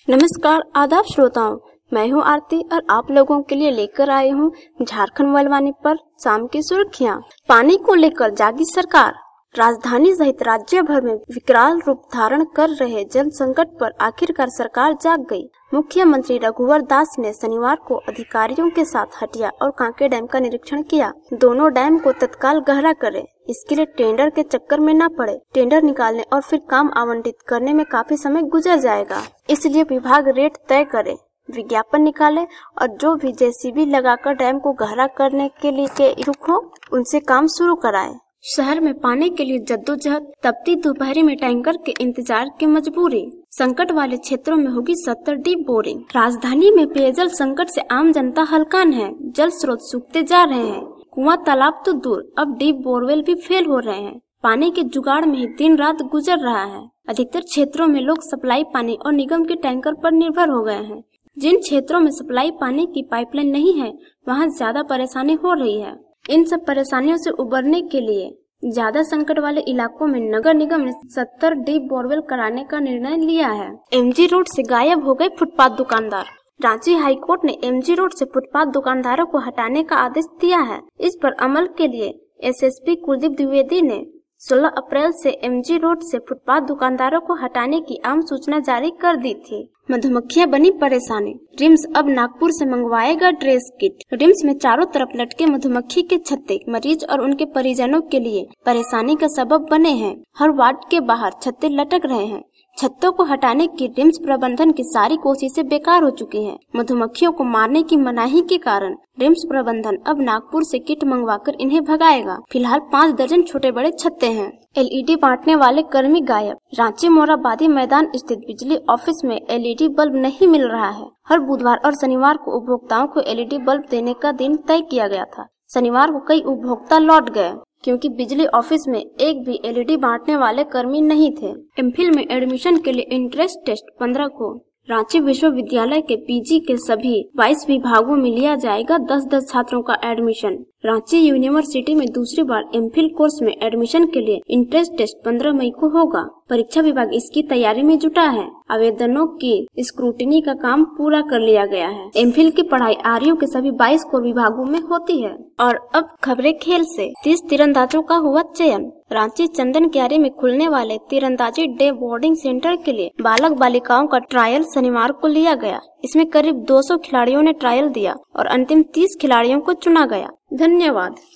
नमस्कार आदाब श्रोताओं, मैं हूं आरती और आप लोगों के लिए लेकर आई हूं झारखंड मोबाइल पर शाम की सुर्खियां। पानी को लेकर जागी सरकार। राजधानी सहित राज्य भर में विकराल रूप धारण कर रहे जल संकट पर आखिरकार सरकार जाग गई। मुख्यमंत्री रघुवर दास ने शनिवार को अधिकारियों के साथ हटिया और कांके डैम का निरीक्षण किया। दोनों डैम को तत्काल गहरा करें, इसके लिए टेंडर के चक्कर में न पड़े। टेंडर निकालने और फिर काम आवंटित करने में काफी समय गुजर जाएगा, इसलिए विभाग रेट तय करे, विज्ञापन निकाले और जो भी जेसीबी लगाकर डैम को गहरा करने के लिए इच्छुक हो उनसे काम शुरू कराए। शहर में पानी के लिए जद्दोजहद, तपती दोपहरी में टैंकर के इंतजार की मजबूरी। संकट वाले क्षेत्रों में होगी 70 डीप बोरिंग। राजधानी में पेयजल संकट से आम जनता हलकान है। जल स्रोत सूखते जा रहे हैं। कुआं तालाब तो दूर, अब डीप बोरवेल भी फेल हो रहे हैं। पानी के जुगाड़ में ही दिन रात गुजर रहा है। अधिकतर क्षेत्रों में लोग सप्लाई पानी और निगम के टैंकर पर निर्भर हो गए हैं। जिन क्षेत्रों में सप्लाई पानी की पाइपलाइन नहीं है, वहाँ ज्यादा परेशानी हो रही है। इन सब परेशानियों से उबरने के लिए ज्यादा संकट वाले इलाकों में नगर निगम ने 70 डीप बोरवेल कराने का निर्णय लिया है। एमजी रोड से गायब हो गए फुटपाथ दुकानदार। रांची हाईकोर्ट ने एमजी रोड से फुटपाथ दुकानदारों को हटाने का आदेश दिया है। इस पर अमल के लिए एसएसपी कुलदीप द्विवेदी ने 16 अप्रैल से एमजी रोड से फुटपाथ दुकानदारों को हटाने की आम सूचना जारी कर दी थी। मधुमक्खियां बनी परेशानी। रिम्स अब नागपुर से मंगवाएगा ड्रेस किट। रिम्स में चारों तरफ लटके मधुमक्खी के छत्ते मरीज और उनके परिजनों के लिए परेशानी का सबब बने हैं। हर वार्ड के बाहर छत्ते लटक रहे हैं। छत्तों को हटाने की रिम्स प्रबंधन की सारी कोशिशें बेकार हो चुकी हैं। मधुमक्खियों को मारने की मनाही के कारण रिम्स प्रबंधन अब नागपुर से किट मंगवाकर इन्हें भगाएगा। फिलहाल 5 दर्जन छोटे बड़े छत्ते हैं। एलईडी बांटने वाले कर्मी गायब। रांची मोराबादी मैदान स्थित बिजली ऑफिस में एलईडी बल्ब नहीं मिल रहा है। हर बुधवार और शनिवार को उपभोक्ताओं को एलईडी बल्ब देने का दिन तय किया गया था। शनिवार को कई उपभोक्ता लौट गए क्योंकि बिजली ऑफिस में एक भी एलईडी बांटने वाले कर्मी नहीं थे। एमफिल में एडमिशन के लिए इंट्रेंस टेस्ट 15 को। रांची विश्वविद्यालय के पीजी के सभी 22 विभागों में लिया जाएगा 10-10 छात्रों का एडमिशन। रांची यूनिवर्सिटी में दूसरी बार एमफिल कोर्स में एडमिशन के लिए इंट्रेंस टेस्ट 15 मई को होगा। परीक्षा विभाग इसकी तैयारी में जुटा है। आवेदनों की स्क्रूटिनी का काम पूरा कर लिया गया है। एमफिल की पढ़ाई आरयू के सभी 22 कोर विभागों में होती है। और अब खबरें खेल से। 30 तीरंदाजों का हुआ चयन। रांची चंदन क्यारी में खुलने वाले तीरंदाजी डे बोर्डिंग सेंटर के लिए बालक बालिकाओं का ट्रायल शनिवार को लिया गया। इसमें करीब 200 खिलाड़ियों ने ट्रायल दिया और अंतिम 30 खिलाड़ियों को चुना गया। धन्यवाद।